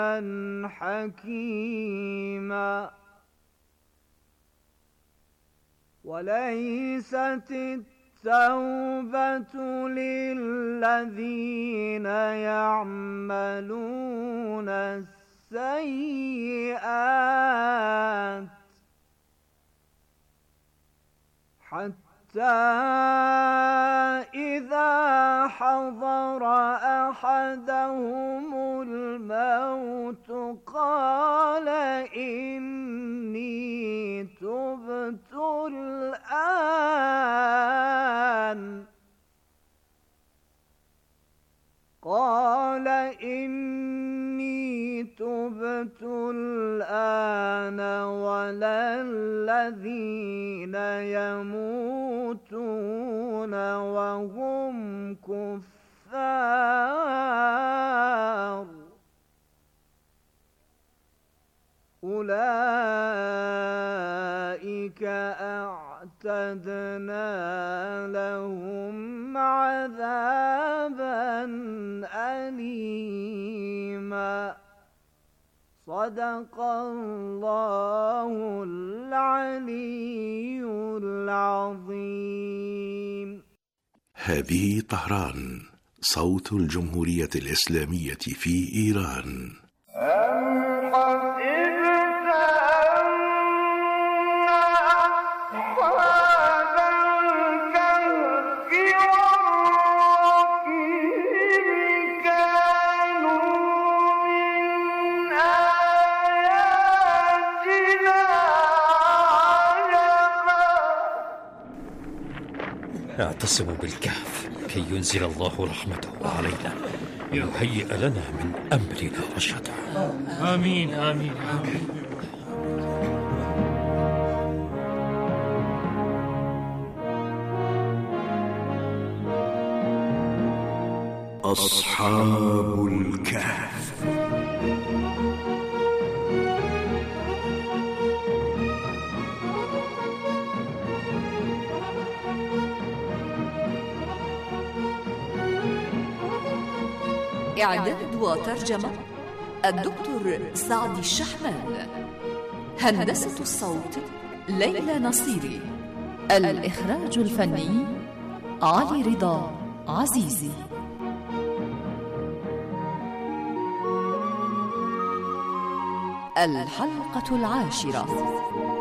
حكيما. وليست التوبة للذين يعملون السيئات حتى إذا حضر أحدهم الموت قال إني تبت الآن ولا الذين يموتون وهم كفار أولئك أعتدنا لهم عذابا أليما. صدق الله العلي العظيم. هذه طهران، صوت الجمهورية الإسلامية في إيران. اعتصموا بالكهف كي ينزل الله رحمته علينا ويهيئ لنا من أمرنا رشدا. آمين آمين آمين. أصحاب الكهف. إعداد وترجمة الدكتور سعد الشحمان. هندسة الصوت ليلى نصيري. الإخراج الفني علي رضا عزيزي. الحلقة 10.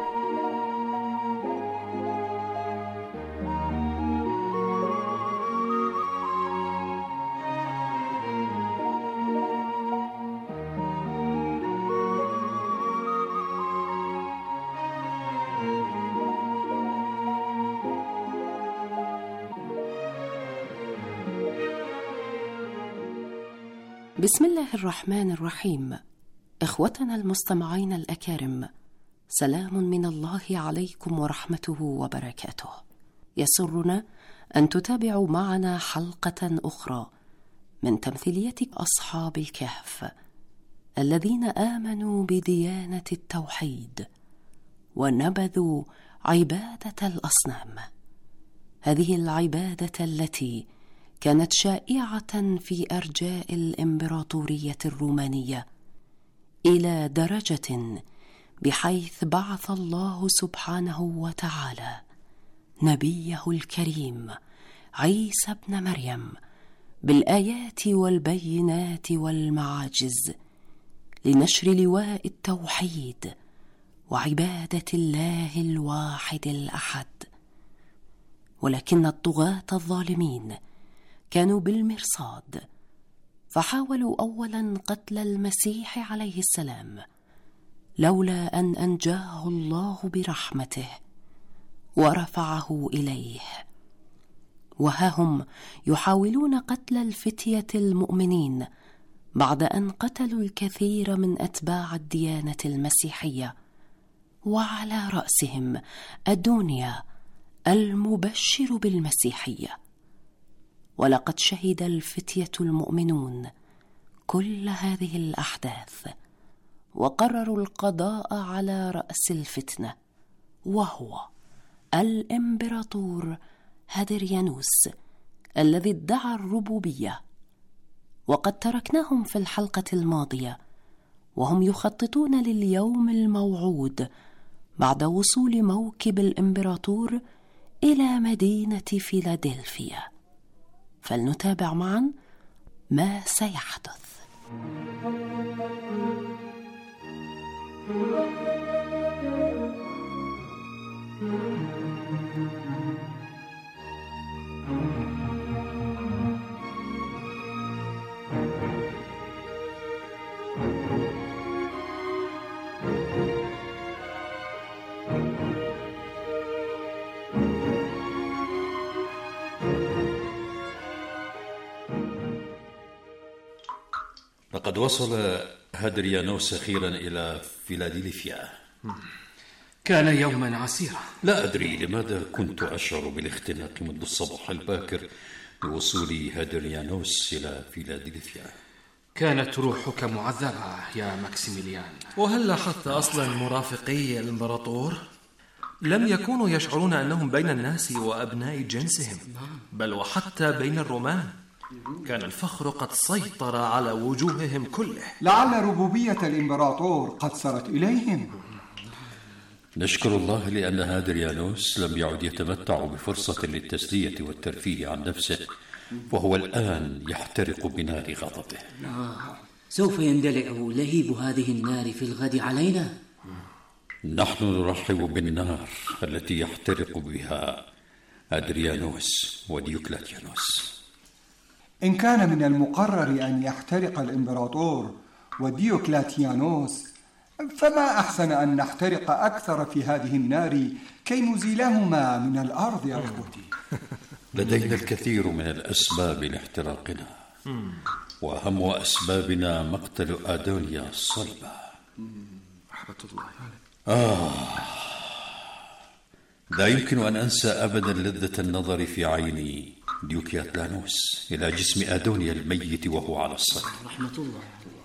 بسم الله الرحمن الرحيم. إخوتنا المستمعين الأكارم، سلام من الله عليكم ورحمته وبركاته. يسرنا أن تتابعوا معنا حلقة أخرى من تمثيلية أصحاب الكهف الذين آمنوا بديانة التوحيد ونبذوا عبادة الأصنام، هذه العبادة التي كانت شائعة في أرجاء الإمبراطورية الرومانية إلى درجة بحيث بعث الله سبحانه وتعالى نبيه الكريم عيسى ابن مريم بالآيات والبينات والمعاجز لنشر لواء التوحيد وعبادة الله الواحد الأحد. ولكن الطغاة الظالمين كانوا بالمرصاد، فحاولوا أولا قتل المسيح عليه السلام لولا أن أنجاه الله برحمته ورفعه إليه، وها هم يحاولون قتل الفتية المؤمنين بعد أن قتلوا الكثير من أتباع الديانة المسيحية، وعلى رأسهم أدونيا المبشر بالمسيحية. ولقد شهد الفتية المؤمنون كل هذه الأحداث وقرروا القضاء على رأس الفتنة، وهو الإمبراطور هادريانوس الذي ادعى الربوبية. وقد تركناهم في الحلقة الماضية وهم يخططون لليوم الموعود بعد وصول موكب الإمبراطور إلى مدينة فيلادلفيا. فلنتابع معا ما سيحدث. لقد وصل هادريانوس أخيرا إلى فيلادلفيا. كان يوما عسيرا. لا أدري لماذا كنت أشعر بالاختناق منذ الصباح الباكر لوصول هادريانوس إلى فيلادلفيا. كانت روحك معذبة يا ماكسيميليان. وهل لاحظت أصلا مرافقي الإمبراطور؟ لم يكونوا يشعرون أنهم بين الناس وأبناء جنسهم، بل وحتى بين الرومان. كان الفخر قد سيطر على وجوههم كله. لعل ربوبية الإمبراطور قد صارت إليهم. نشكر الله لأن هادريانوس لم يعد يتمتع بفرصة للتسلية والترفيه عن نفسه، وهو الآن يحترق بنار غضبه. سوف يندلع لهيب هذه النار في الغد علينا. نحن نرحب بالنار التي يحترق بها هادريانوس وديوكلاتيانوس. إن كان من المقرر أن يحترق الإمبراطور وديوكلاتيانوس، فما أحسن أن نحترق أكثر في هذه النار كي نزيلهما من الأرض يا أخوتي. لدينا الكثير من الأسباب لاحتراقنا، وأهم أسبابنا مقتل أدونيا الصلبة. لا يمكن أن أنسى أبدا لذة النظر في عيني ديوكلاتيانوس إلى جسم أدونيا الميت وهو على الصليب. رحمة الله.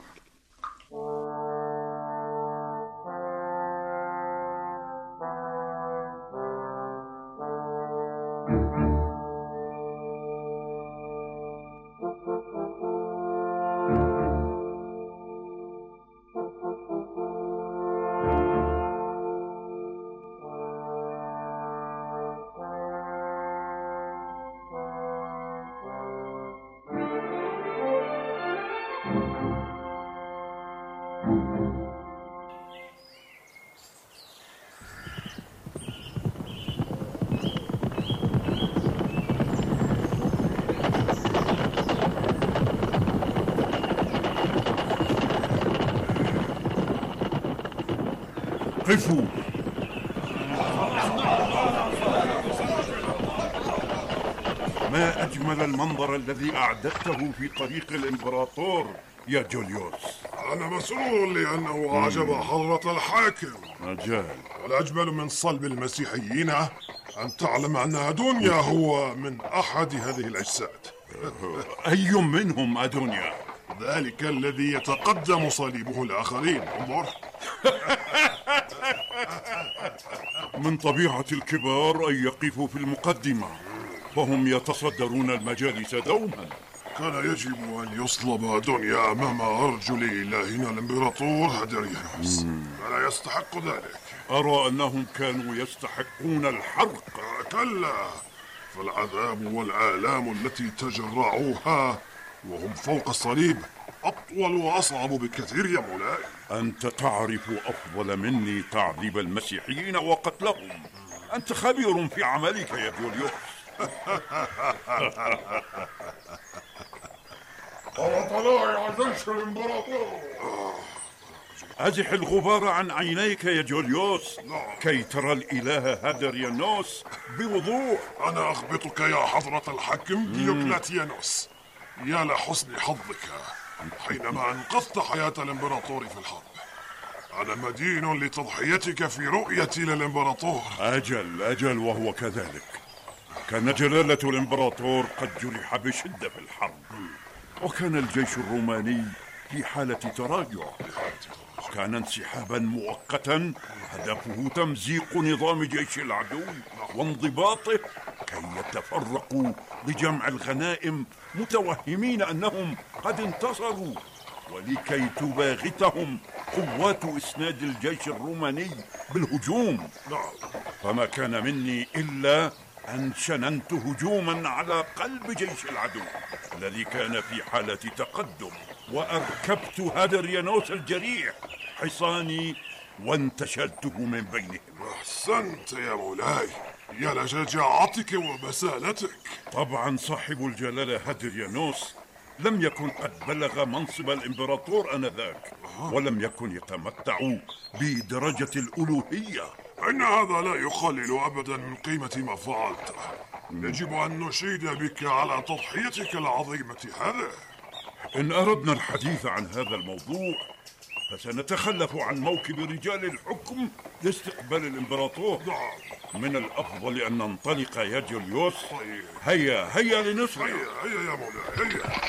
قفوا. ما أجمل المنظر الذي أعددته في طريق الإمبراطور يا جوليوس. أنا مسرور لأنه أعجب حضرة الحاكم. أجل. والأجمل من صلب المسيحيين أن تعلم أن أدونيا هو من أحد هذه الأجساد. أي منهم أدونيا؟ ذلك الذي يتقدم صليبه الآخرين. انظر. من طبيعة الكبار أن يقفوا في المقدمة، فهم يتصدرون المجالس دوما. كان يجب أن يصلب أدونيا أمام أرجل إلهنا الإمبراطور هادريانوس. ألا يستحق ذلك؟ أرى أنهم كانوا يستحقون الحرق. كلا، فالعذاب والآلام التي تجرعوها وهم فوق الصليب أطول وأصعب بكثير يا مولاي. أنت تعرف أفضل مني تعذيب المسيحيين وقتلهم. أنت خبير في عملك يا جوليوس. وطلائع جيش الإمبراطور. أزح الغبار عن عينيك يا جوليوس كي ترى الإله هادريانوس بوضوح. أنا أخبطك يا حضرة الحاكم ديوكلاتيانوس، يا لحسن حظك حينما أنقذت حياة الإمبراطور في الحرب. أنا مدين لتضحيتك في رؤيتي للإمبراطور. أجل وهو كذلك. كان جلالة الإمبراطور قد جرح بشدة في الحرب، وكان الجيش الروماني في حالة تراجع. كان انسحابا مؤقتا هدفه تمزيق نظام جيش العدو وانضباطه كي يتفرقوا لجمع الغنائم متوهمين أنهم قد انتصروا، ولكي تباغتهم قوات إسناد الجيش الروماني بالهجوم، فما كان مني إلا أن شننت هجوما على قلب جيش العدو الذي كان في حالة تقدم، وأركبت هادريانوس الجريح حصاني وانتشلته من بينهم. أحسنت يا مولاي، يا لشجاعتك وبسالتك. طبعا صاحب الجلالة هادريانوس لم يكن قد بلغ منصب الإمبراطور آنذاك، ولم يكن يتمتع بدرجة الألوهية. إن هذا لا يقلل أبدا من قيمة ما فعلته. يجب أن نشيد بك على تضحيتك العظيمة هذه. إن أردنا الحديث عن هذا الموضوع فسنتخلف عن موكب رجال الحكم لاستقبال الإمبراطور. من الأفضل أن ننطلق يا جوليوس. هيا لنسرع. هيا يا مولاي، هيا.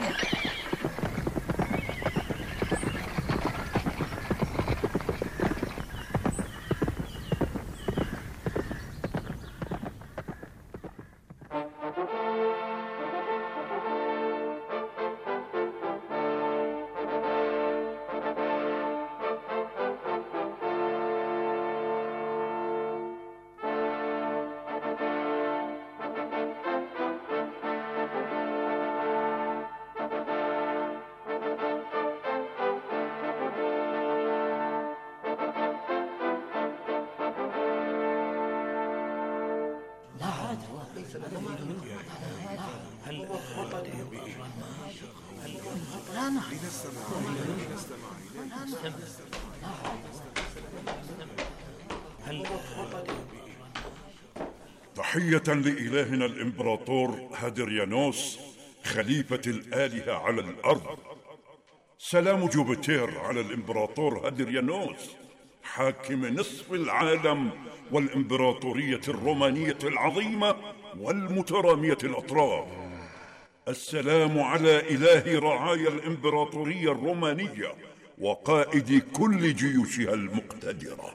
تحية لإلهنا الإمبراطور هادريانوس خليفة الآلهة على الأرض. سلام جوبيتر على الإمبراطور هادريانوس حاكم نصف العالم والإمبراطورية الرومانية العظيمة والمترامية الأطراف. السلام على إله رعايا الإمبراطورية الرومانية وقائد كل جيوشها المقتدرة.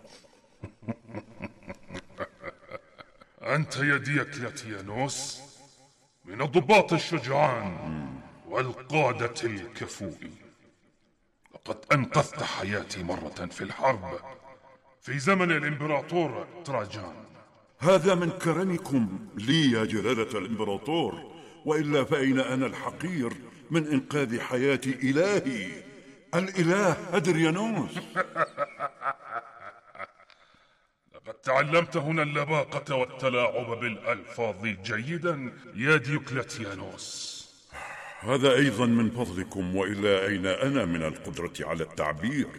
أنت يا ديوكليتيانوس من الضباط الشجعان والقادة الكفؤ. لقد أنقذت حياتي مرة في الحرب في زمن الإمبراطور تراجان. هذا من كرمكم لي يا جلالة الإمبراطور، وإلا فأين أنا الحقير من إنقاذ حياة إلهي الإله هادريانوس؟ لقد تعلمت هنا اللباقة والتلاعب بالألفاظ جيدا يا ديوكليتيانوس. هذا أيضا من فضلكم، وإلا أين أنا من القدرة على التعبير؟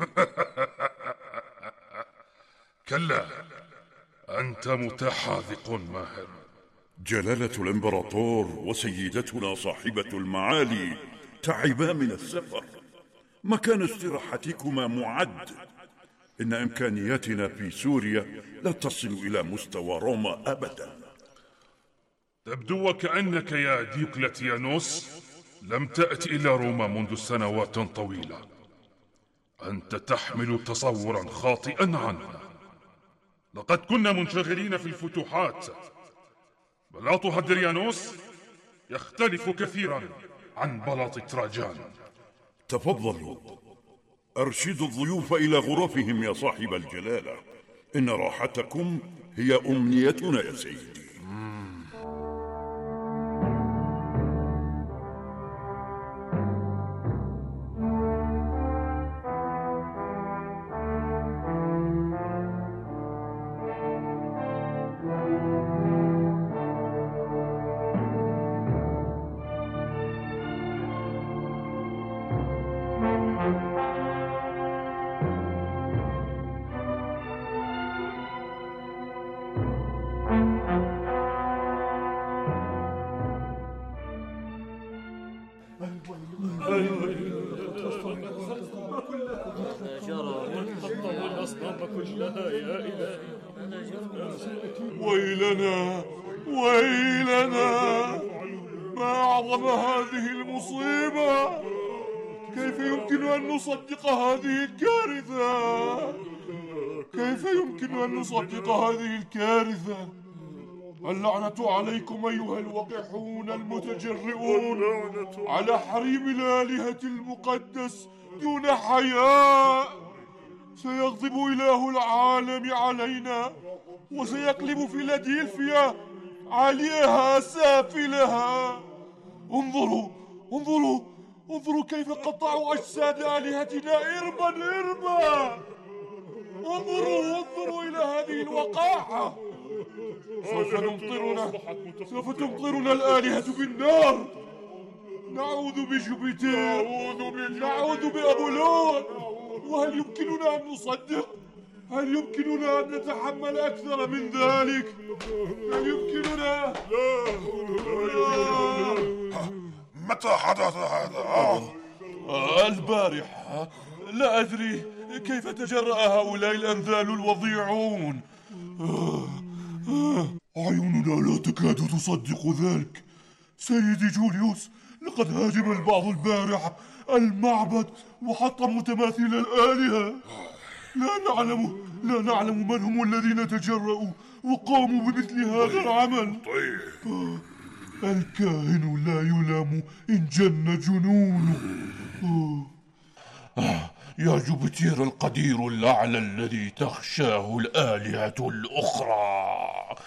كلا، أنت متحاذق ماهر. جلالة الإمبراطور وسيدتنا صاحبة المعالي تعبا من السفر. مكان استراحتكما معد. إن إمكانياتنا في سوريا لا تصل إلى مستوى روما أبدا. تبدو وكأنك يا ديوكليتيانوس لم تأتي إلى روما منذ سنوات طويلة. أنت تحمل تصورا خاطئا عنها. لقد كنا منشغلين في الفتوحات. بلاط هادريانوس يختلف كثيرا عن بلاط تراجان. تفضلوا، أرشدوا الضيوف إلى غرفهم يا صاحب الجلالة. إن راحتكم هي أمنيتنا يا سيدي. ويلنا ما أعظم هذه المصيبة. كيف يمكن أن نصدق هذه الكارثة؟ كيف يمكن أن نصدق هذه الكارثة؟ اللعنة عليكم أيها الوقحون المتجرئون على حريم الآلهة المقدس دون حياء. سيغضب إله العالم علينا وسيقلب فيلادلفيا عليها سافلها. انظروا كيف قطعوا أجساد آلهتنا إربا. انظروا إلى هذه الوقاحة. سوف تمطرنا الآلهة بالنار. نعوذ بجوبيتر، نعوذ بأبولون. وهل يمكننا أن نصدق؟ هل يمكننا أن نتحمل أكثر من ذلك؟ هل يمكننا؟ لا. متى حدث هذا؟ البارحة. لا أدري كيف تجرأ هؤلاء الأنذال الوضيعون. أعيننا لا تكاد تصدق ذلك. سيدي جوليوس، لقد هاجم البعض البارحة المعبد وحطموا تماثيل الآلهة. لا نعلم من هم الذين تجرؤوا وقاموا بمثل هذا العمل. الكاهن لا يلام إن جن جنونه. يا جوبيتر القدير الأعلى الذي تخشاه الآلهة الأخرى.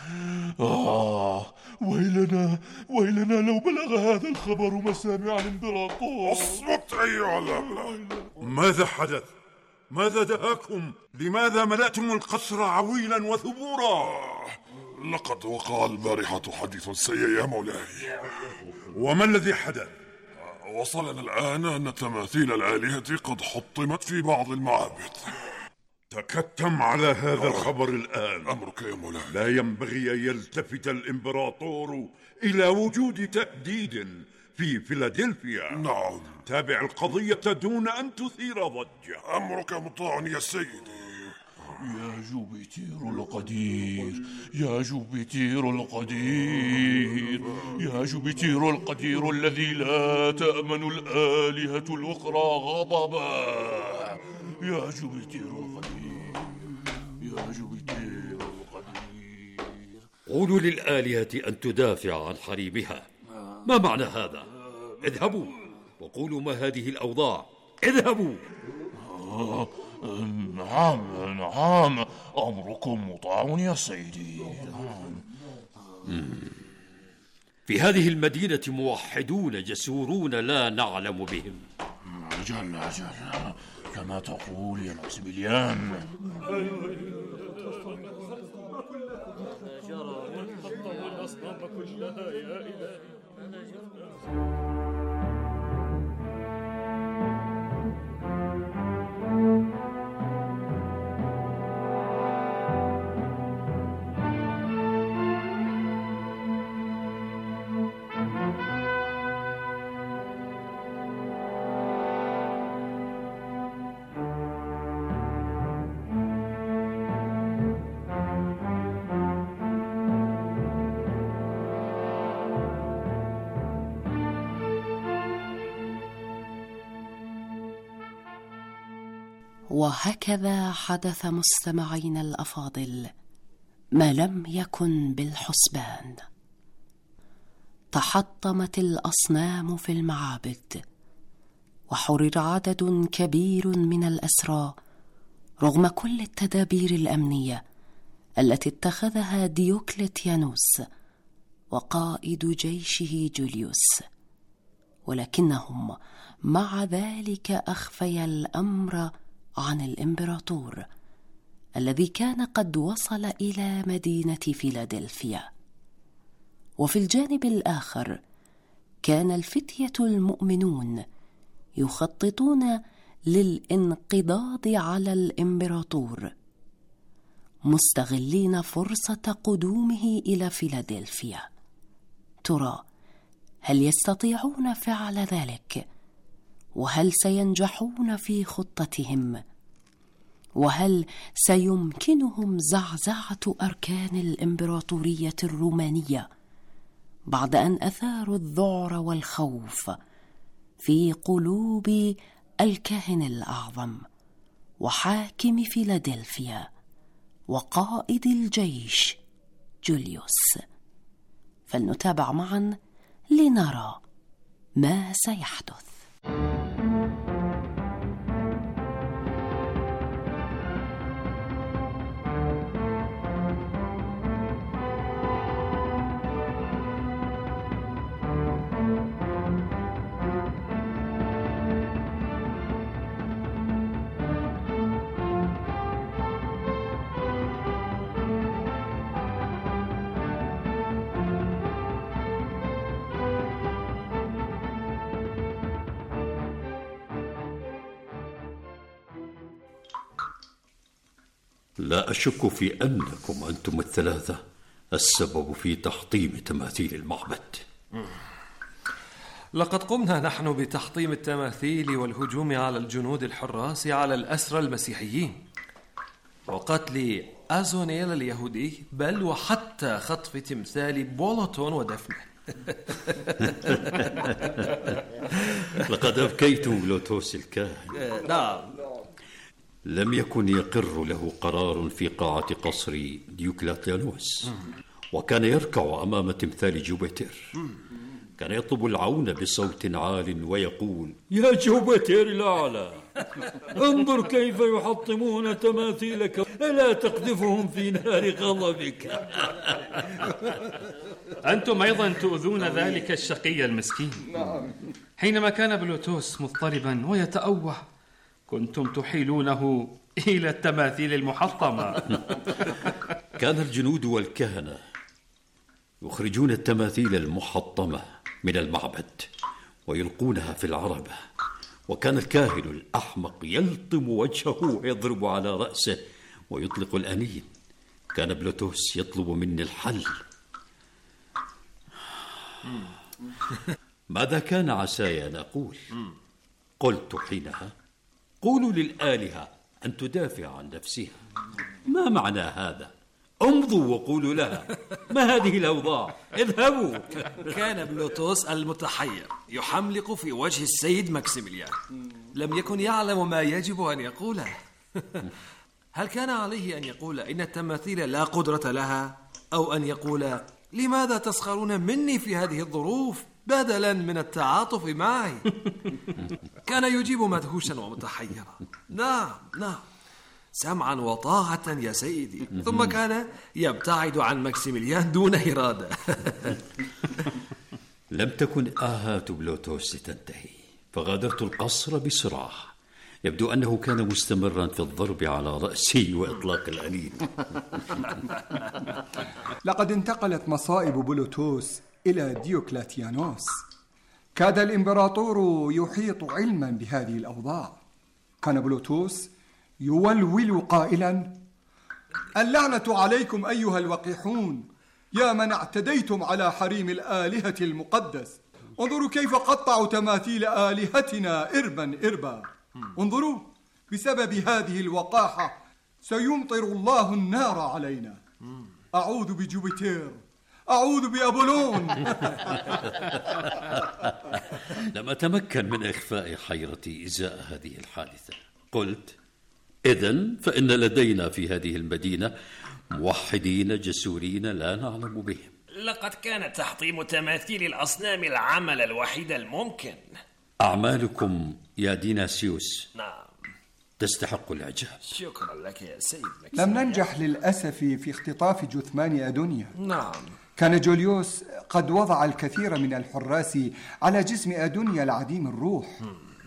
ويلنا لو بلغ هذا الخبر مسامع الإمبراطور. اصمت أيها الأبله. ماذا حدث؟ ماذا دهاكم؟ لماذا ملأتم القصر عويلا وثبورا؟ لقد وقع البارحة حديث سيء يا مولاي. وما الذي حدث؟ وصلنا الآن أن تماثيل الآلهة قد حطمت في بعض المعابد. تكتم على هذا الخبر الآن. أمرك يا مولاي. لا ينبغي أن يلتفت الإمبراطور إلى وجود تهديد في فيلادلفيا. نعم. تابع القضية دون أن تثير ضجة. أمرك مطاع يا سيدي. يا جوبيتر القدير، يا جوبيتر القدير، يا جوبيتر القدير الذي لا تأمن الآلهة الأخرى غضبا. يا جوبيتر القدير، يا جوبيتر القدير. قولوا للآلهة أن تدافع عن حريمها. ما معنى هذا؟ اذهبوا وقولوا ما هذه الأوضاع. اذهبوا. نعم أمركم مطاع يا سيدي. في هذه المدينة موحدون جسورون لا نعلم بهم. أجل كما تقول يا ماكسيميليان. وهكذا حدث مستمعينا الأفاضل ما لم يكن بالحسبان. تحطمت الأصنام في المعابد، وحرر عدد كبير من الأسرى رغم كل التدابير الأمنية التي اتخذها ديوكليتيانوس وقائد جيشه جوليوس، ولكنهم مع ذلك أخفيا الأمر عن الإمبراطور الذي كان قد وصل إلى مدينة فيلادلفيا. وفي الجانب الآخر كان الفتية المؤمنون يخططون للانقضاض على الإمبراطور، مستغلين فرصة قدومه إلى فيلادلفيا. ترى هل يستطيعون فعل ذلك؟ وهل سينجحون في خطتهم؟ وهل سيمكنهم زعزعة أركان الإمبراطورية الرومانية بعد أن أثاروا الذعر والخوف في قلوب الكاهن الأعظم وحاكم فيلادلفيا وقائد الجيش جوليوس؟ فلنتابع معا لنرى ما سيحدث. لا أشك في أنكم أنتم الثلاثة السبب في تحطيم تماثيل المعبد. لقد قمنا نحن بتحطيم التماثيل والهجوم على الجنود الحراس على الأسرى المسيحيين وقتل أزونيل اليهودي، بل وحتى خطف تمثال بولوتون ودفنه. لقد أبكيتم بلوتوس الكاهن. نعم. لم يكن يقر له قرار في قاعة قصر ديوكلاتيانوس، وكان يركع أمام تمثال جوبيتر. كان يطلب العون بصوت عال ويقول: يا جوبيتر الأعلى، انظر كيف يحطمون تماثيلك، ألا تقذفهم في نار غضبك؟ أنتم أيضا تؤذون ذلك الشقي المسكين. حينما كان بلوتوس مضطربا ويتأوه كنتم تحيلونه إلى التماثيل المحطمة. كان الجنود والكهنة يخرجون التماثيل المحطمة من المعبد ويلقونها في العربة، وكان الكاهن الأحمق يلطم وجهه ويضرب على رأسه ويطلق الأنين. كان بلوتوس يطلب مني الحل. ماذا كان عساي أن أقول؟ قلت حينها: قولوا للآلهة أن تدافع عن نفسها. ما معنى هذا؟ امضوا وقولوا لها: ما هذه الأوضاع؟ اذهبوا. كان بلوتوس المتحير يحملق في وجه السيد ماكسيميليان، لم يكن يعلم ما يجب أن يقوله. هل كان عليه أن يقول إن التماثيل لا قدرة لها، أو أن يقول لماذا تسخرون مني في هذه الظروف بدلا من التعاطف معي؟ كان يجيب مدهوشا ومتحيرا: نعم نعم، سمعا وطاعة يا سيدي. ثم كان يبتعد عن ماكسيميليان دون إرادة. لم تكن آهات بلوتوس تنتهي، فغادرت القصر بسرعة. يبدو أنه كان مستمرا في الضرب على رأسي وإطلاق الأنين. لقد انتقلت مصائب بلوتوس إلى ديوكلاتيانوس. كاد الإمبراطور يحيط علما بهذه الأوضاع. كان بلوتوس يولول قائلا: اللعنة عليكم أيها الوقيحون، يا من اعتديتم على حريم الآلهة المقدس. انظروا كيف قطعوا تماثيل آلهتنا إربا إربا. انظروا، بسبب هذه الوقاحة سيمطر الله النار علينا. أعوذ بجوبيتر، أعوذ بأبولون. لم أتمكن من إخفاء حيرتي إزاء هذه الحادثة. قلت: إذن فإن لدينا في هذه المدينة موحدين جسورين لا نعلم بهم. لقد كان تحطيم تماثيل الأصنام العمل الوحيد الممكن. أعمالكم يا ديناسيوس نعم تستحق الإعجاب. شكرا لك يا سيد ماكسيميليان. لم ننجح للأسف في اختطاف جثمان أدونيا. نعم. كان جوليوس قد وضع الكثير من الحراس على جسم أدونيا العديم الروح.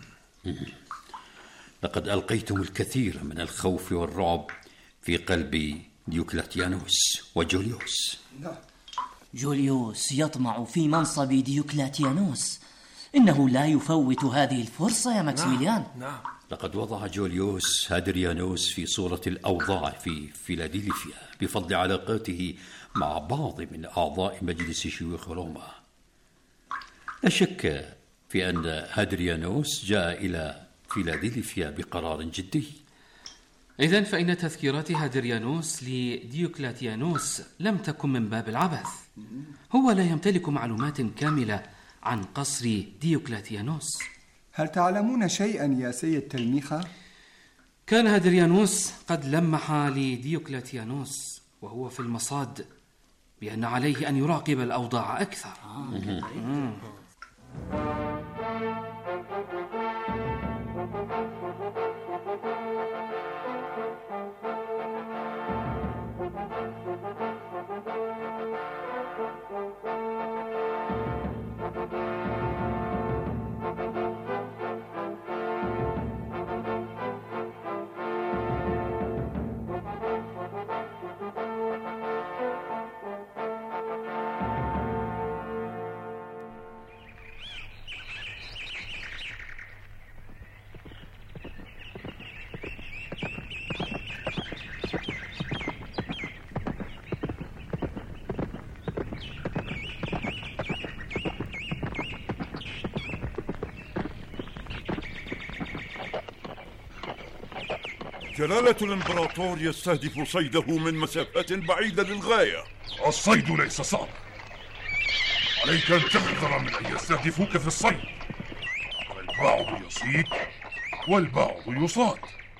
لقد ألقيتم الكثير من الخوف والرعب في قلب ديوكلاتيانوس وجوليوس. جوليوس يطمع في منصب ديوكلاتيانوس. إنه لا يفوت هذه الفرصة يا ماكسيميليان. نعم. لقد وضع جوليوس هادريانوس في صورة الأوضاع في فيلادلفيا بفضل علاقاته مع بعض من أعضاء مجلس شيوخ روما. لا شك في أن هادريانوس جاء إلى فيلادلفيا بقرار جدي. إذن فإن تذكيرات هادريانوس لديوكلاتيانوس لم تكن من باب العبث. هو لا يمتلك معلومات كاملة عن قصر ديوكلاتيانوس. هل تعلمون شيئا يا سيد تلميخة؟ كان هادريانوس قد لمح لديوكلاتيانوس وهو في المصاد بأن عليه أن يراقب الأوضاع أكثر. جلالة الإمبراطور يستهدف صيده من مسافات بعيدة للغاية. الصيد ليس صعب، عليك أن تحذر من أن يستهدفوك في الصيد، فالبعض يصيد والبعض يصاد.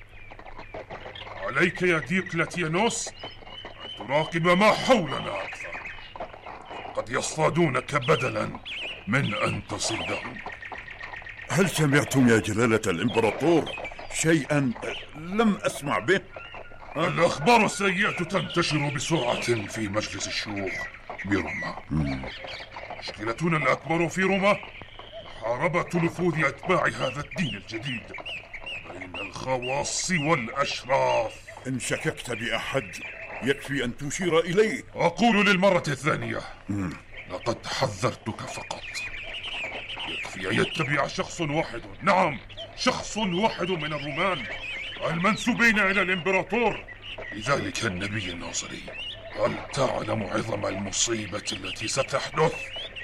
عليك يا ديوكلاتيانوس أن تراقب ما حولنا أكثر، قد يصطادونك بدلا من أن تصيدهم. هل سمعتم يا جلالة الإمبراطور شيئا لم أسمع به؟ الأخبار السيئة تنتشر بسرعة في مجلس الشيوخ بروما. مشكلتنا الأكبر في روما محاربة نفوذ أتباع هذا الدين الجديد بين الخواص والأشراف. إن شككت بأحد يكفي أن تشير إليه. أقول للمرة الثانية لقد حذرتك فقط. يكفي أن يتبع شخص واحد، نعم شخص واحد من الرومان المنسوبين إلى الإمبراطور، لذلك النبي الناصري. هل تعلم عظم المصيبة التي ستحدث؟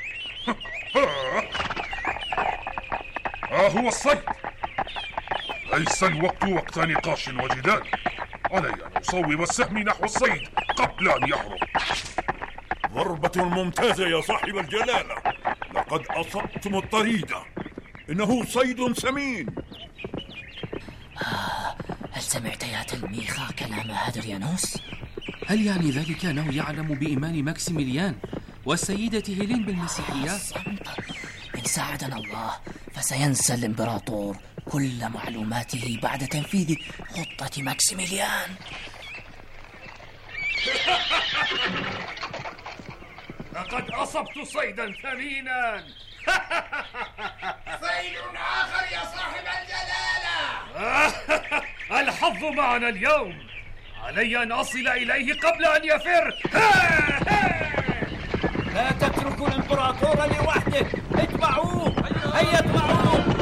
هو الصيد. ليس الوقت وقت نقاش وجدال، علي أن أصوب السهم نحو الصيد قبل أن يهرب. ضربة ممتازة يا صاحب الجلالة، لقد أصبتم الطريدة، إنه صيد سمين. هل سمعت يا تلميخة كلام هادريانوس؟ هل يعني ذلك أنه يعلم بإيمان ماكسيميليان والسيدة هيلين بالمسيحية؟ إن ساعدنا الله فسينسى الإمبراطور كل معلوماته بعد تنفيذ خطة ماكسيميليان. لقد أصبت صيدا ثمينا. صيد آخر يا صاحب الجلالة. الحظ معنا اليوم، علي أن أصل إليه قبل أن يفر. لا تتركوا الإمبراطور لوحده، اتبعوه، هيا اتبعوه.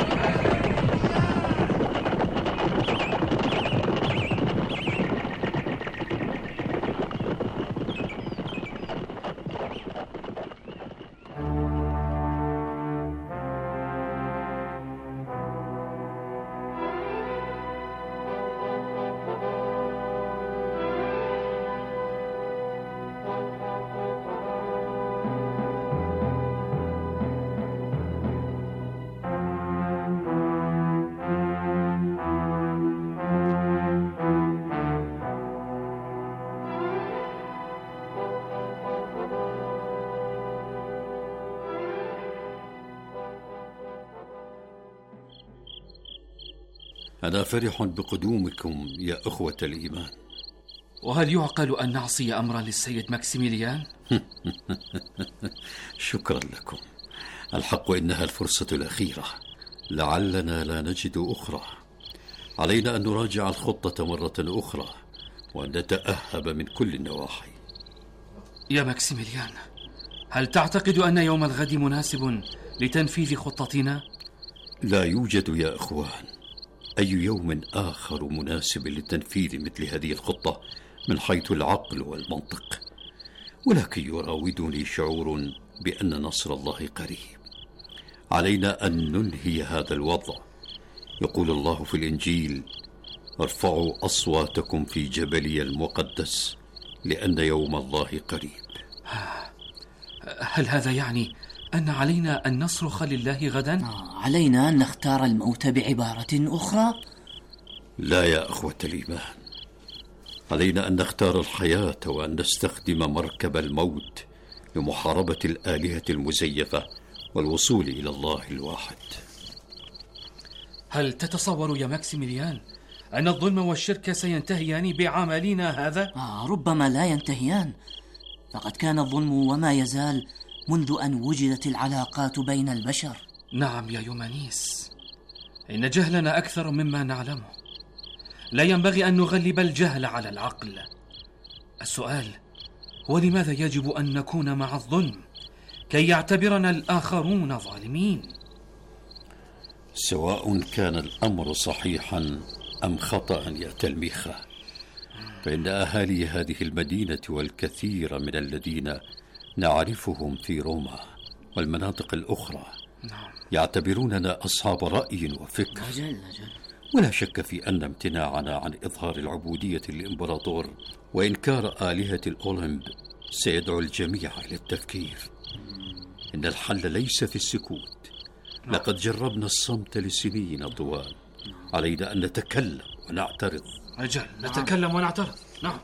أنا فرح بقدومكم يا أخوة الإيمان. وهل يعقل أن نعصي أمرا للسيد ماكسيميليان؟ شكرا لكم. الحق إنها الفرصة الأخيرة، لعلنا لا نجد أخرى. علينا أن نراجع الخطة مرة أخرى وأن نتأهب من كل النواحي. يا ماكسيميليان، هل تعتقد أن يوم الغد مناسب لتنفيذ خطتنا؟ لا يوجد يا أخوان أي يوم آخر مناسب لتنفيذ مثل هذه الخطة من حيث العقل والمنطق، ولكن يراودني شعور بأن نصر الله قريب. علينا أن ننهي هذا الوضع. يقول الله في الإنجيل: ارفعوا أصواتكم في جبلي المقدس لأن يوم الله قريب. هل هذا يعني أن علينا أن نصرخ لله غدا؟ علينا أن نختار الموت بعبارة أخرى؟ لا يا أخوة الإيمان، علينا أن نختار الحياة وأن نستخدم مركب الموت لمحاربة الآلهة المزيفة والوصول إلى الله الواحد. هل تتصور يا ماكسيميليان أن الظلم والشرك سينتهيان بعملنا هذا؟ ربما لا ينتهيان، فقد كان الظلم وما يزال منذ أن وجدت العلاقات بين البشر. نعم يا يومانيس، إن جهلنا أكثر مما نعلمه. لا ينبغي أن نغلب الجهل على العقل. السؤال هو لماذا يجب أن نكون مع الظلم كي يعتبرنا الآخرون ظالمين؟ سواء كان الأمر صحيحا أم خطأ يا تلميخة، فإن أهالي هذه المدينة والكثير من الذين نعرفهم في روما والمناطق الأخرى يعتبروننا أصحاب رأي وفكر. ولا شك في أن امتناعنا عن إظهار العبودية للإمبراطور وإنكار آلهة الأولمب سيدعو الجميع إلى التفكير. إن الحل ليس في السكوت، لقد جربنا الصمت لسنين طوال. علينا أن نتكلم ونعترض. أجل، نتكلم ونعترض. نعم.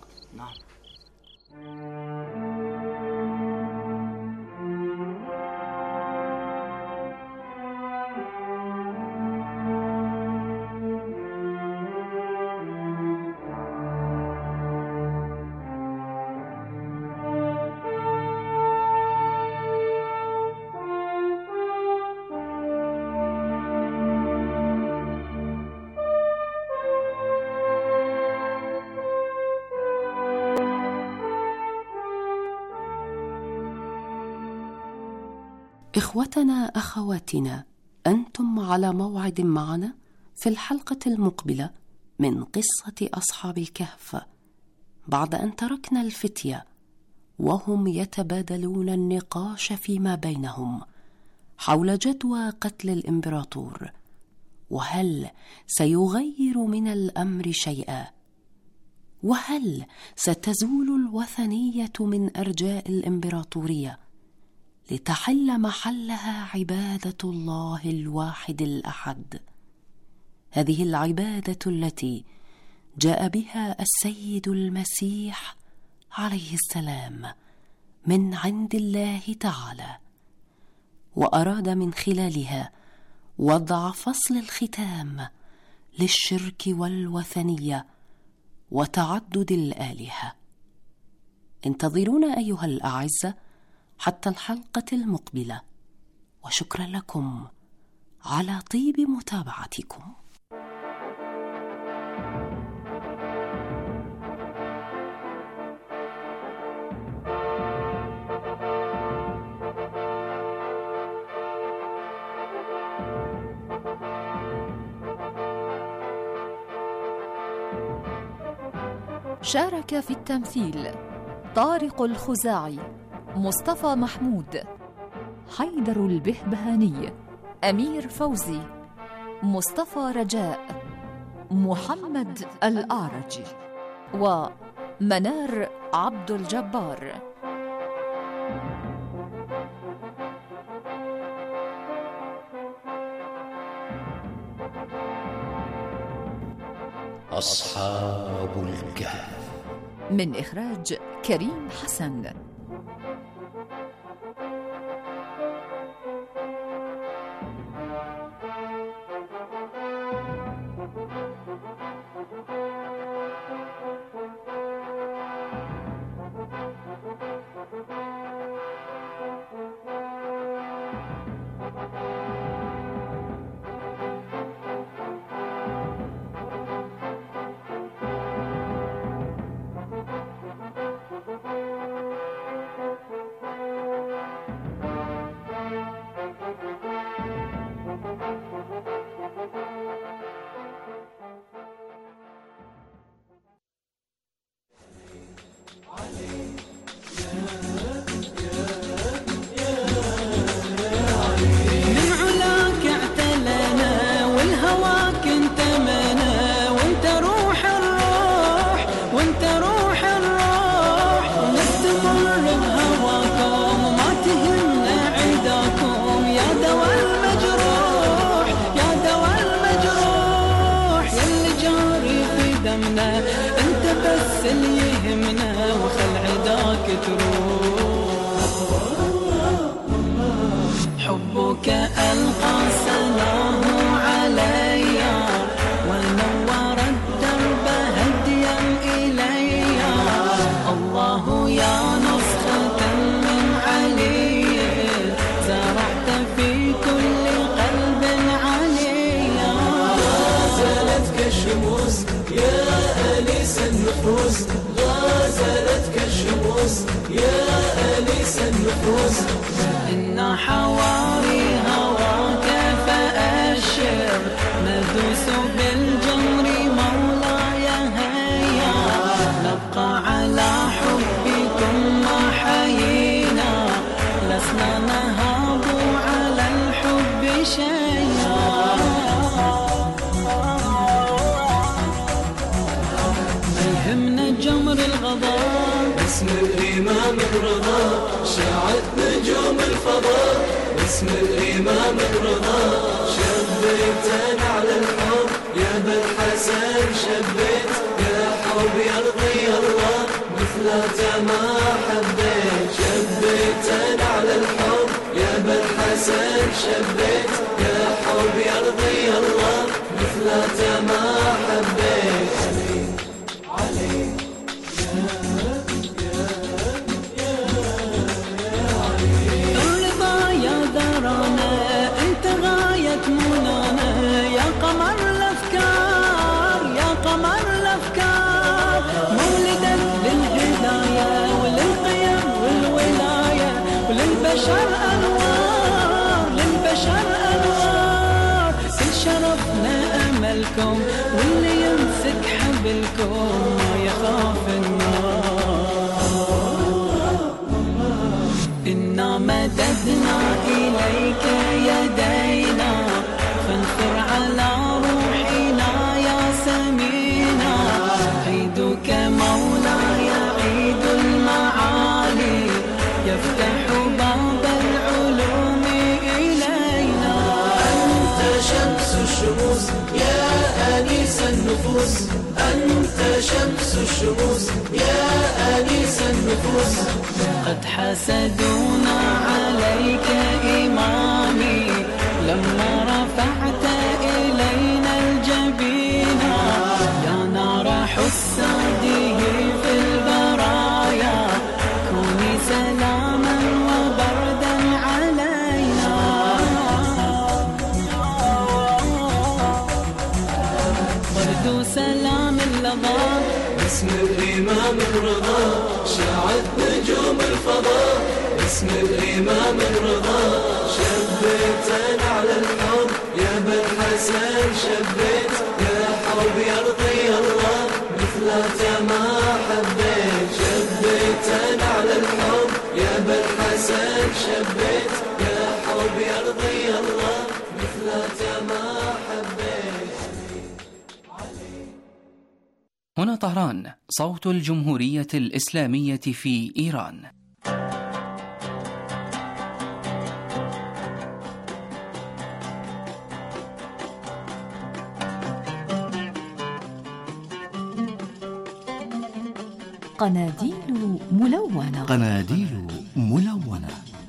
إخوتنا أخواتنا، أنتم على موعد معنا في الحلقة المقبلة من قصة أصحاب الكهف، بعد أن تركنا الفتية وهم يتبادلون النقاش فيما بينهم حول جدوى قتل الإمبراطور، وهل سيغير من الأمر شيئا؟ وهل ستزول الوثنية من أرجاء الإمبراطورية لتحل محلها عبادة الله الواحد الأحد؟ هذه العبادة التي جاء بها السيد المسيح عليه السلام من عند الله تعالى، وأراد من خلالها وضع فصل الختام للشرك والوثنية وتعدد الآلهة. انتظرونا أيها الأعزة حتى الحلقة المقبلة، وشكرا لكم على طيب متابعتكم. شارك في التمثيل طارق الخزاعي، مصطفى محمود، حيدر البهبهاني، أمير فوزي، مصطفى رجاء، محمد الأعرج، ومنار عبد الجبار. أصحاب الكهف من إخراج كريم حسن. انت بس بس اللي يهمنا وخل عداك تروح. حبك ألقى سلام علي ونور الدرب هديا إلي. الله يا نسخة من علي زرعت في كل قلب عليا. غازلت كالشموس يا أنيس النفوس، غازلت كالشموس يا أنيس النفوس. إن حواري هواك فأشر ندوس بالجمر مولاي هيا. نبقى على حبكم ما حيينا لسنا نهاب على الحب شيئا. يهمنا جمر الغضب باسم الإمام الرضا شاعت نجوم الفضاء. باسم الإمام الرضا شبيت على الحب يا بن حسن شبيت. يا حب يرضي الله مثل ما حبيت. شبيت على الحب يا بن حسن شبيت. يا حب يرضي الله مثل ما حبيت. علي الرضا يا درانا انت غاية منانا. يا قمر الافكار يا قمر الافكار. مولدا للهداية وللقيم والولاية وللبشر انوار للبشر انوار. كل شرفنا املكم واللي يمسك حبلكم ما يخاف النار. إنا مددنا إليك يدينا فانثر على روحنا يا سمينا. عيدك مولاي عيد المعالي يفتح باب العلوم إلينا. أنت شمس الشموس يا أنيس النفوس. أنت شمس الشموس يا أنيس النفوس. قد حسدونا عليك إمامي لما رفعت إلينا الجبينا. يا نار حساده في البرايا كوني سلاما وبردا علينا. برد سلام اللظى باسم الإمام الرضا شاعت نجوم الفضاء. باسم الإمام الرضا شبيت على الحب يا بن حسن شبيت. يا حب يرضي الله مثل ما حبيت. شبيت على الحب يا بن حسن شبيت. يا حب يرضي الله مثل ما حبيت. هنا طهران، صوت الجمهورية الإسلامية في إيران. قناديل ملونة. قناديل ملونة.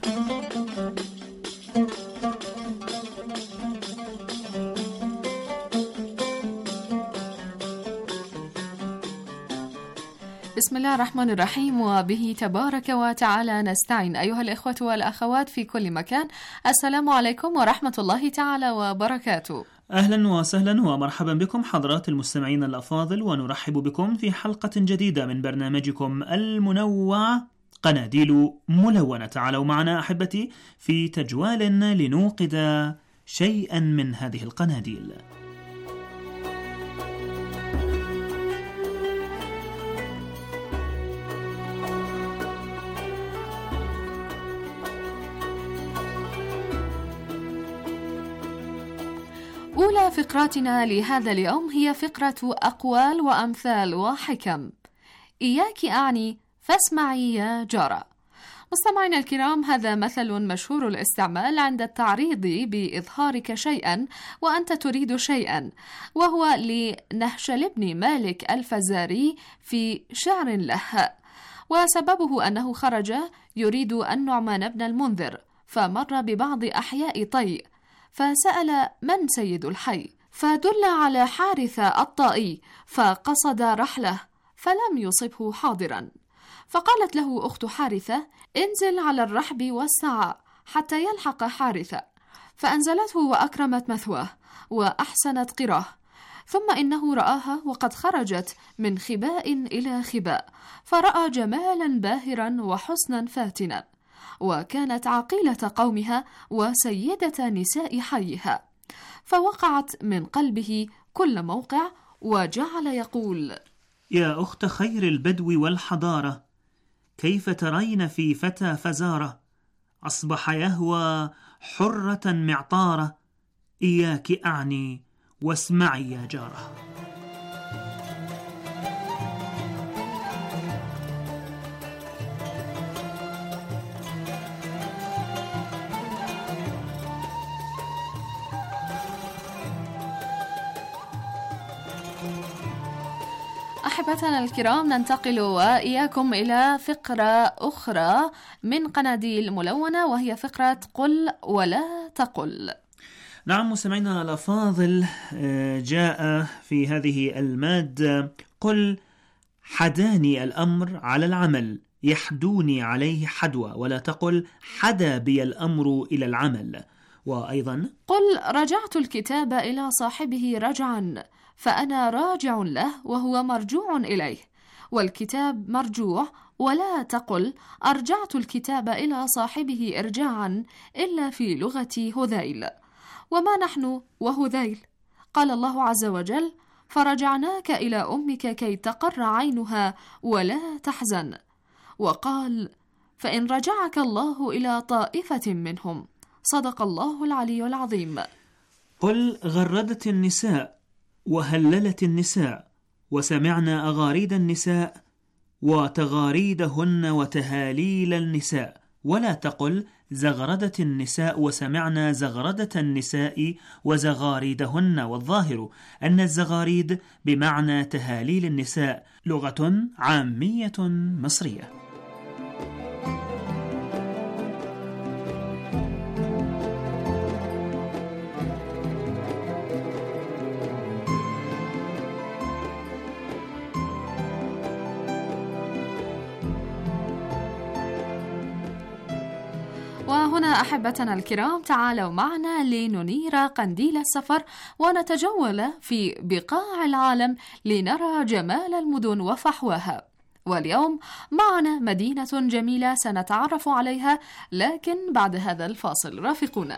بسم الله الرحمن الرحيم، وبه تبارك وتعالى نستعين. أيها الإخوة والأخوات في كل مكان، السلام عليكم ورحمة الله تعالى وبركاته. أهلا وسهلا ومرحبا بكم حضرات المستمعين الأفاضل، ونرحب بكم في حلقة جديدة من برنامجكم المنوع قناديل ملونة. تعالوا معنا أحبتي في تجوال لنوقد شيئا من هذه القناديل. أولى فقراتنا لهذا اليوم هي فقرة أقوال وأمثال وحكم. إياك أعني فاسمعي يا جارة. مستمعينا الكرام، هذا مثل مشهور الاستعمال عند التعريض بإظهارك شيئا وأنت تريد شيئا، وهو لنهشل بن مالك الفزاري في شعر له، وسببه أنه خرج يريد النعمان بن المنذر، فمر ببعض أحياء طي، فسأل من سيد الحي، فدل على حارثة الطائي، فقصد رحله فلم يصبه حاضرا، فقالت له أخت حارثة: انزل على الرحب والسعى حتى يلحق حارثة، فأنزلته وأكرمت مثواه وأحسنت قراه، ثم إنه رآها وقد خرجت من خباء إلى خباء، فرأى جمالا باهرا وحسنا فاتنا، وكانت عقيلة قومها وسيدة نساء حيها، فوقعت من قلبه كل موقع، وجعل يقول: يا أخت خير البدو والحضارة، كيف ترين في فتى فزارة، أصبح يهوى حرة معطارة، إياك أعني واسمعي يا جارة. أحبتنا الكرام، ننتقل وإياكم إلى فقرة أخرى من قناديل ملونة، وهي فقرة قل ولا تقل. نعم مستمعينا الأفاضل، جاء في هذه المادة: قل حداني الأمر على العمل، يحدوني عليه حدوى، ولا تقل حدا بي الأمر إلى العمل. وأيضا قل رجعت الكتاب إلى صاحبه رجعا، فأنا راجع له وهو مرجوع إليه، والكتاب مرجوع. ولا تقل أرجعت الكتاب إلى صاحبه إرجاعا، إلا في لغة هذيل. وما نحن وهذيل؟ قال الله عز وجل: فرجعناك إلى أمك كي تقر عينها ولا تحزن. وقال: فإن رجعك الله إلى طائفة منهم. صدق الله العلي العظيم. قل غردت النساء وهللت النساء، وسمعنا أغاريد النساء وتغاريدهن وتهاليل النساء. ولا تقل زغردت النساء وسمعنا زغردة النساء وزغاريدهن، والظاهر أن الزغاريد بمعنى تهاليل النساء، لغة عامية مصرية. وهنا أحبتنا الكرام، تعالوا معنا لننير قنديل السفر ونتجول في بقاع العالم لنرى جمال المدن وفحواها. واليوم معنا مدينة جميلة سنتعرف عليها، لكن بعد هذا الفاصل. رافقونا.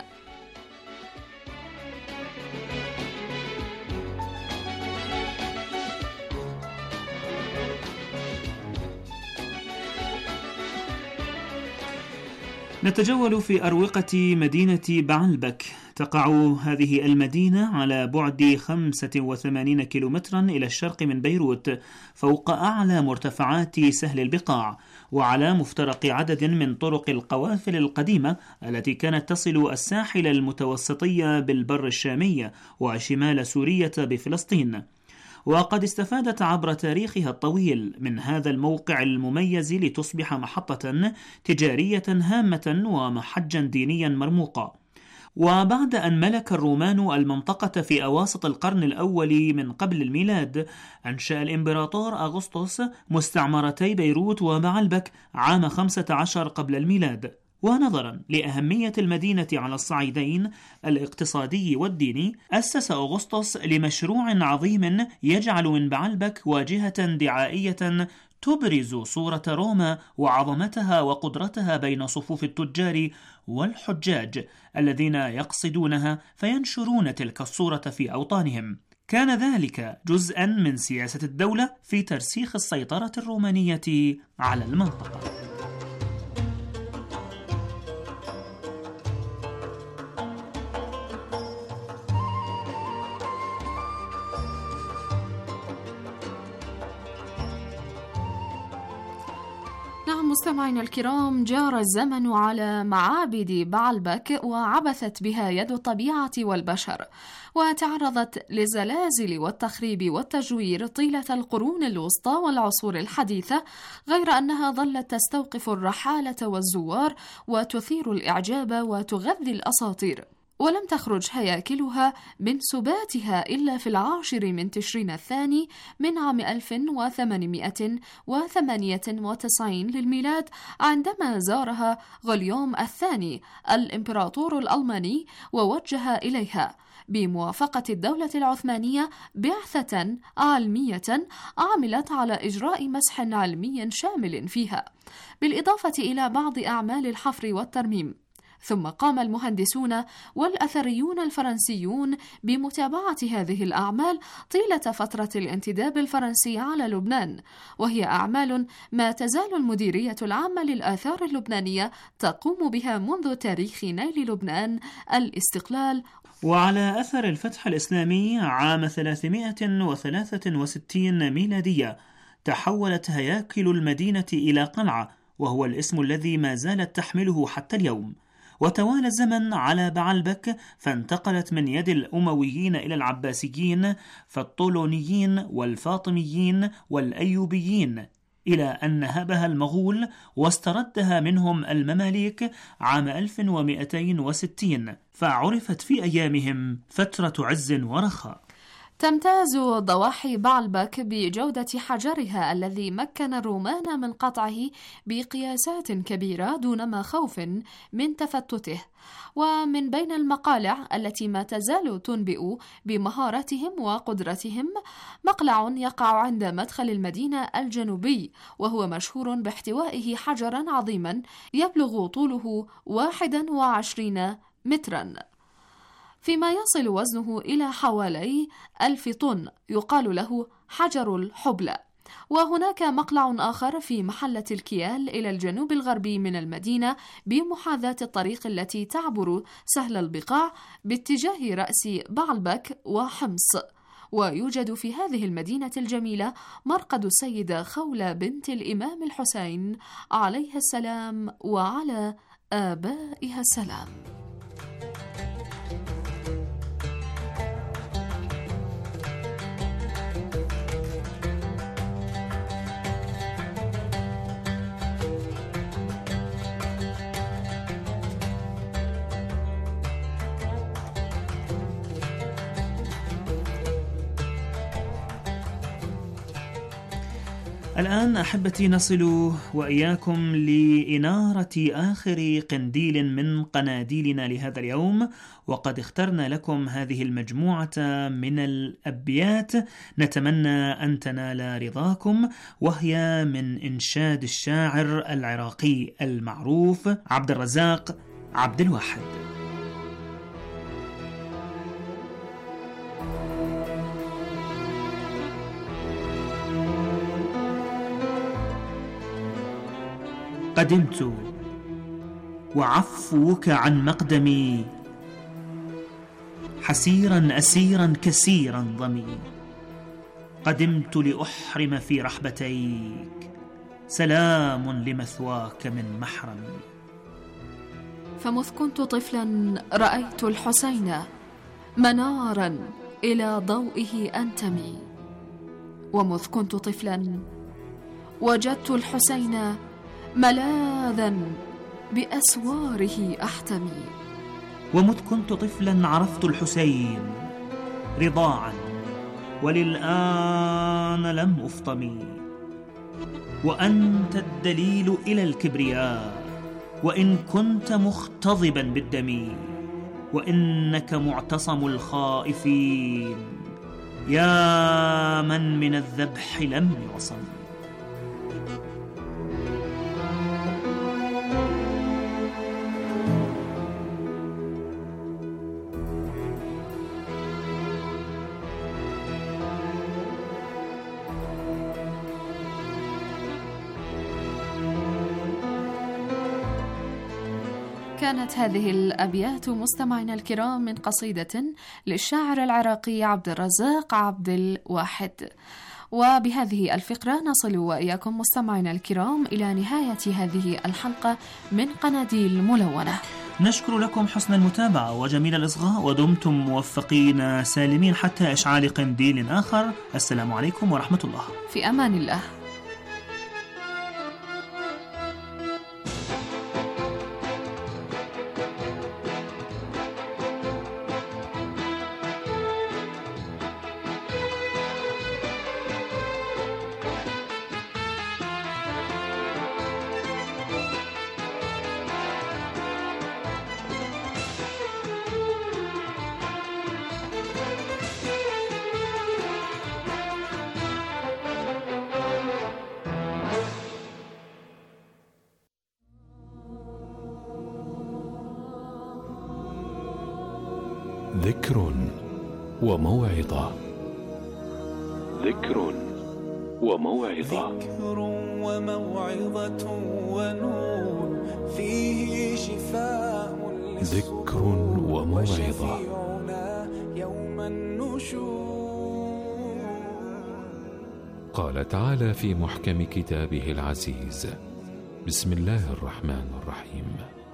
نتجول في أروقة مدينة بعلبك. تقع هذه المدينة على بعد 85 كيلومترا إلى الشرق من بيروت، فوق أعلى مرتفعات سهل البقاع، وعلى مفترق عدد من طرق القوافل القديمة التي كانت تصل الساحل المتوسطي بالبر الشامي وشمال سورية بفلسطين. وقد استفادت عبر تاريخها الطويل من هذا الموقع المميز لتصبح محطة تجارية هامة ومحجا دينيا مرموقا. وبعد أن ملك الرومان المنطقة في أواسط القرن الأول من قبل الميلاد، أنشأ الإمبراطور أغسطس مستعمرتي بيروت وبعلبك عام 15 قبل الميلاد. ونظرا لأهمية المدينة على الصعيدين الاقتصادي والديني، أسس أغسطس لمشروع عظيم يجعل من بعلبك واجهة دعائية تبرز صورة روما وعظمتها وقدرتها بين صفوف التجار والحجاج الذين يقصدونها فينشرون تلك الصورة في أوطانهم. كان ذلك جزءا من سياسة الدولة في ترسيخ السيطرة الرومانية على المنطقة. نعم مستمعينا الكرام، جار الزمن على معابد بعلبك وعبثت بها يد الطبيعة والبشر، وتعرضت للزلازل والتخريب والتجوير طيلة القرون الوسطى والعصور الحديثة، غير أنها ظلت تستوقف الرحالة والزوار وتثير الإعجاب وتغذي الأساطير، ولم تخرج هياكلها من سباتها إلا في 10 من تشرين الثاني من عام 1898 للميلاد، عندما زارها غليوم الثاني الإمبراطور الألماني ووجه إليها بموافقة الدولة العثمانية بعثة علمية عملت على إجراء مسح علمي شامل فيها، بالإضافة إلى بعض أعمال الحفر والترميم. ثم قام المهندسون والأثريون الفرنسيون بمتابعة هذه الأعمال طيلة فترة الانتداب الفرنسي على لبنان، وهي أعمال ما تزال المديرية العامة للآثار اللبنانية تقوم بها منذ تاريخ نيل لبنان الاستقلال. وعلى أثر الفتح الإسلامي عام 363 ميلادية تحولت هياكل المدينة إلى قلعة، وهو الاسم الذي ما زالت تحمله حتى اليوم. وتوالى الزمن على بعلبك، فانتقلت من يد الأمويين إلى العباسيين فالطولونيين والفاطميين والأيوبيين، إلى أن نهبها المغول واستردها منهم المماليك عام 1260، فعرفت في أيامهم فترة عز ورخاء. تمتاز ضواحي بعلبك بجودة حجرها الذي مكن الرومان من قطعه بقياسات كبيرة دون ما خوف من تفتته. ومن بين المقالع التي ما تزال تنبئ بمهارتهم وقدرتهم مقلع يقع عند مدخل المدينة الجنوبي، وهو مشهور باحتوائه حجرا عظيما يبلغ طوله 21 مترا، فيما يصل وزنه إلى حوالي 1000 طن، يقال له حجر الحبلى. وهناك مقلع آخر في محلة الكيال إلى الجنوب الغربي من المدينة بمحاذاة الطريق التي تعبر سهل البقاع باتجاه رأس بعلبك وحمص. ويوجد في هذه المدينة الجميلة مرقد السيدة خولة بنت الإمام الحسين عليه السلام وعلى آبائها السلام. الآن أحبتي نصل وإياكم لإنارة آخر قنديل من قناديلنا لهذا اليوم، وقد اخترنا لكم هذه المجموعة من الأبيات نتمنى أن تنال رضاكم، وهي من إنشاد الشاعر العراقي المعروف عبد الرزاق عبد الواحد. قدمت وعفوك عن مقدمي حسيرا أسيرا كسيرا ضمي، قدمت لأحرم في رحبتيك سلام لمثواك من محرمي. فمذ كنت طفلا رأيت الحسين منارا إلى ضوئه أنتمي، ومذ كنت طفلا وجدت الحسين ملاذا بأسواره أحتمي، ومذ كنت طفلا عرفت الحسين رضاعا وللآن لم أفطمي، وأنت الدليل إلى الكبرياء وإن كنت مختضبا بالدم، وإنك معتصم الخائفين يا من الذبح لم يعصم. كانت هذه الأبيات مستمعينا الكرام من قصيدة للشاعر العراقي عبد الرزاق عبد الواحد. وبهذه الفقرة نصل وإياكم مستمعينا الكرام إلى نهاية هذه الحلقة من قناديل ملونة. نشكر لكم حسن المتابعة وجميل الإصغاء، ودمتم موفقين سالمين حتى إشعال قنديل آخر. السلام عليكم ورحمة الله. في أمان الله. ذكر وموعظة. ذكر وموعظة. ذكر وموعظة ونور فيه شفاء. ذكر وموعظة. يوم النشور. قال تعالى في محكم كتابه العزيز: بسم الله الرحمن الرحيم: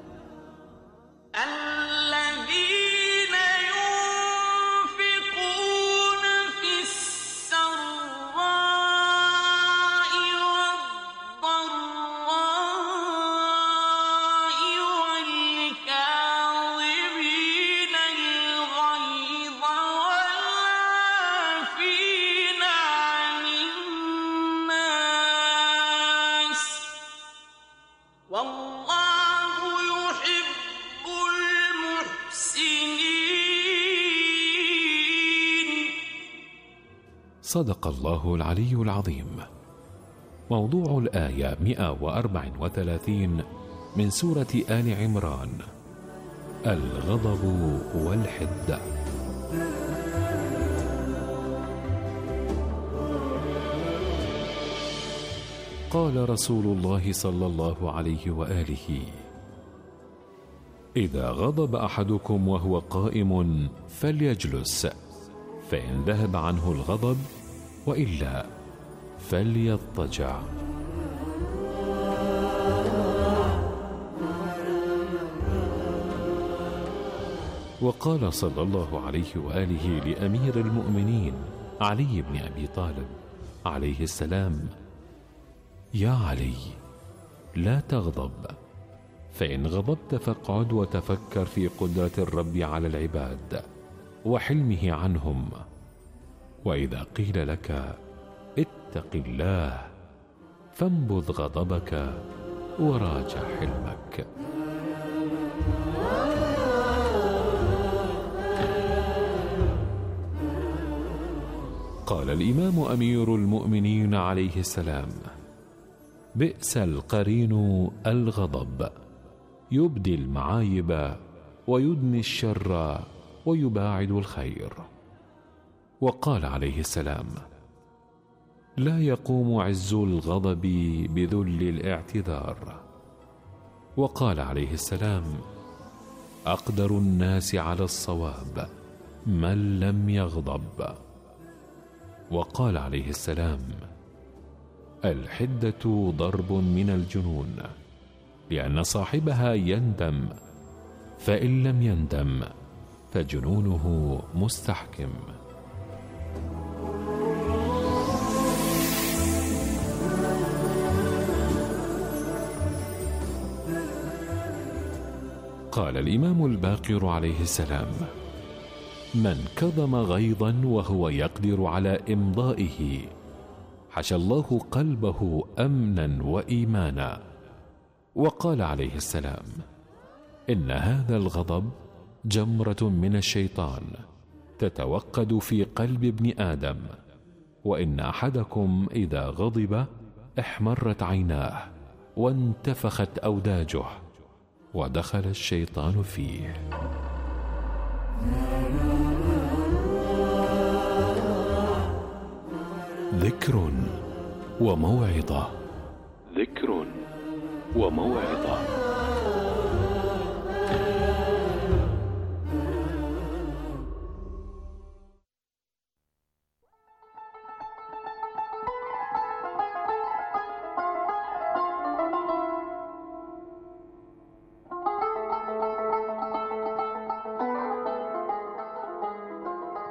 صدق الله العلي العظيم. موضوع الآية 134 من سورة آل عمران: الغضب والحدة. قال رسول الله صلى الله عليه وآله: إذا غضب أحدكم وهو قائم فليجلس، فإن ذهب عنه الغضب وإلا فليضطجع. وقال صلى الله عليه وآله لأمير المؤمنين علي بن أبي طالب عليه السلام: يا علي، لا تغضب، فإن غضبت فاقعد وتفكر في قدرة الرب على العباد وحلمه عنهم، وإذا قيل لك اتق الله فانبذ غضبك وراجع حلمك. قال الإمام أمير المؤمنين عليه السلام: بئس القرين الغضب، يبدي المعايب ويدني الشر ويباعد الخير. وقال عليه السلام: لا يقوم عز الغضب بذل الاعتذار. وقال عليه السلام: أقدر الناس على الصواب من لم يغضب. وقال عليه السلام: الحدة ضرب من الجنون، لأن صاحبها يندم، فإن لم يندم فجنونه مستحكم. قال الإمام الباقر عليه السلام: من كظم غيظا وهو يقدر على إمضائه حشى الله قلبه أمنا وإيمانا. وقال عليه السلام: إن هذا الغضب جمرة من الشيطان تتوقد في قلب ابن آدم، وإن أحدكم إذا غضب احمرت عيناه وانتفخت أوداجه ودخل الشيطان فيه. ذكر وموعظة. ذكر وموعظة.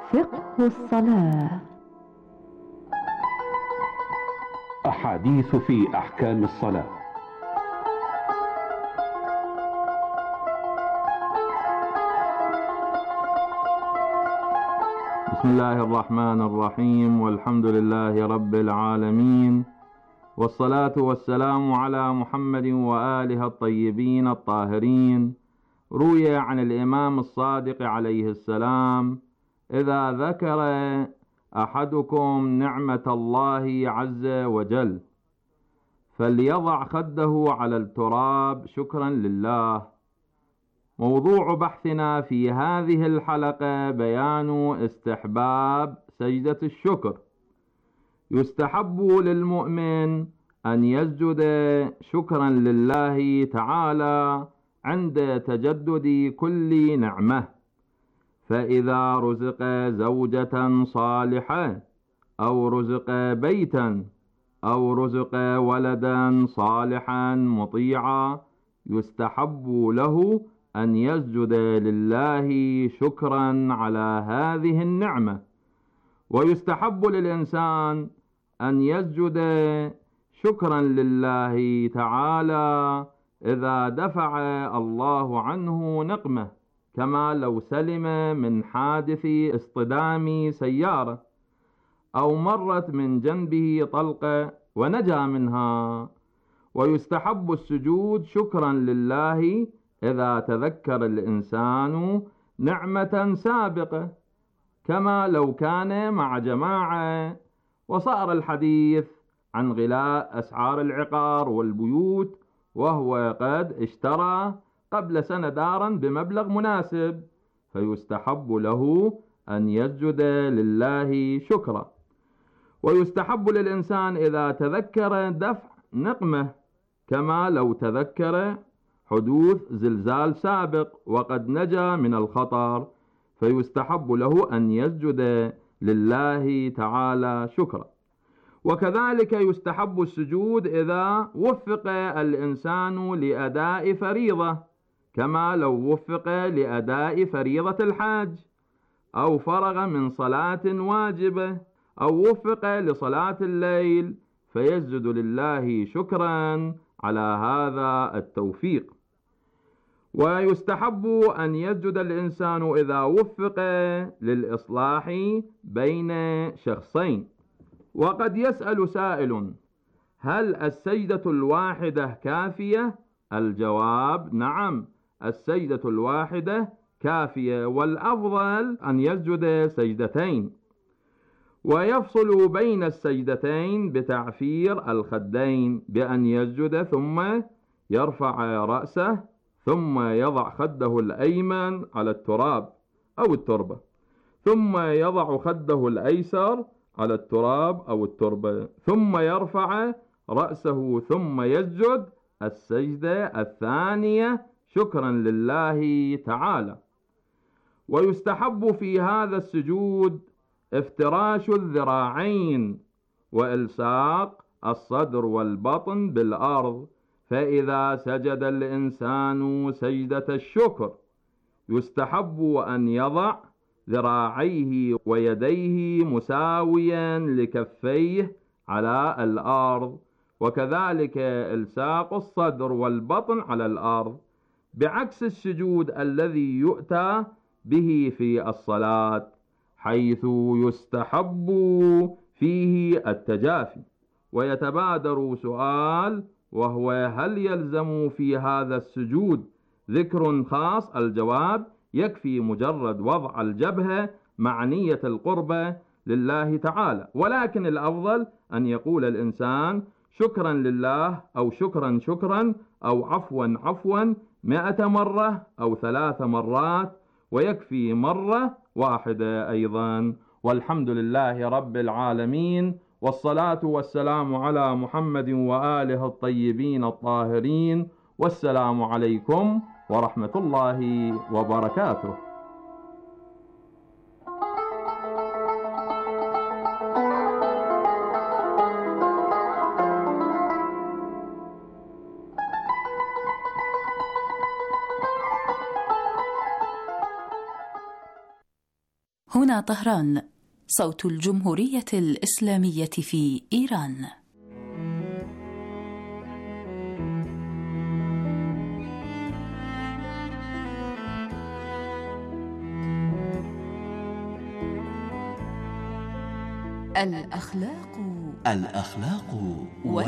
فقه الصلاة. أحاديث في أحكام الصلاة. بسم الله الرحمن الرحيم، والحمد لله رب العالمين، والصلاة والسلام على محمد وآله الطيبين الطاهرين. روي عن الإمام الصادق عليه السلام: إذا ذكر أحدكم نعمة الله عز وجل فليضع خده على التراب شكرا لله. موضوع بحثنا في هذه الحلقة بيان استحباب سجدة الشكر. يستحب للمؤمن أن يسجد شكرا لله تعالى عند تجدد كل نعمة، فإذا رزق زوجة صالحة أو رزق بيتا أو رزق ولدا صالحا مطيعا يستحب له أن يسجد لله شكرا على هذه النعمة. ويستحب للإنسان أن يسجد شكرا لله تعالى إذا دفع الله عنه نقمة، كما لو سلم من حادث اصطدام سيارة أو مرت من جنبه طلقة ونجا منها. ويستحب السجود شكرا لله إذا تذكر الإنسان نعمة سابقة، كما لو كان مع جماعة وصار الحديث عن غلاء أسعار العقار والبيوت وهو قد اشترى قبل سنة دارا بمبلغ مناسب، فيستحب له أن يسجد لله شكرا. ويستحب للإنسان إذا تذكر دفع نقمة، كما لو تذكر حدوث زلزال سابق وقد نجا من الخطر، فيستحب له أن يسجد لله تعالى شكرا. وكذلك يستحب السجود إذا وفق الإنسان لأداء فريضة، كما لو وفق لأداء فريضة الحج أو فرغ من صلاة واجبة أو وفق لصلاة الليل، فيسجد لله شكرا على هذا التوفيق. ويستحب أن يسجد الإنسان إذا وفق للإصلاح بين شخصين. وقد يسأل سائل: هل السجدة الواحدة كافية؟ الجواب: نعم، السجدة الواحدة كافية، والأفضل أن يسجد سجدتين، ويفصل بين السجدتين بتعفير الخدين بأن يسجد ثم يرفع رأسه ثم يضع خده الأيمن على التراب أو التربة، ثم يضع خده الأيسر على التراب أو التربة، ثم يرفع رأسه ثم يسجد السجدة الثانية شكرا لله تعالى. ويستحب في هذا السجود افتراش الذراعين وإلصاق الصدر والبطن بالأرض، فإذا سجد الإنسان سجدة الشكر يستحب أن يضع ذراعيه ويديه مساويا لكفيه على الأرض، وكذلك إلصاق الصدر والبطن على الأرض، بعكس السجود الذي يؤتى به في الصلاة، حيث يستحب فيه التجافي. ويتبادر سؤال، وهو: هل يلزم في هذا السجود ذكر خاص؟ الجواب: يكفي مجرد وضع الجبهة مع نية القربة لله تعالى، ولكن الأفضل أن يقول الإنسان شكرا لله أو شكرا شكرا أو عفوا عفوا 100 مرة أو 3 مرات، ويكفي مرة واحدة أيضا. والحمد لله رب العالمين، والصلاة والسلام على محمد وآله الطيبين الطاهرين، والسلام عليكم ورحمة الله وبركاته. هنا هنا طهران، صوت الجمهورية الإسلامية في إيران. الأخلاق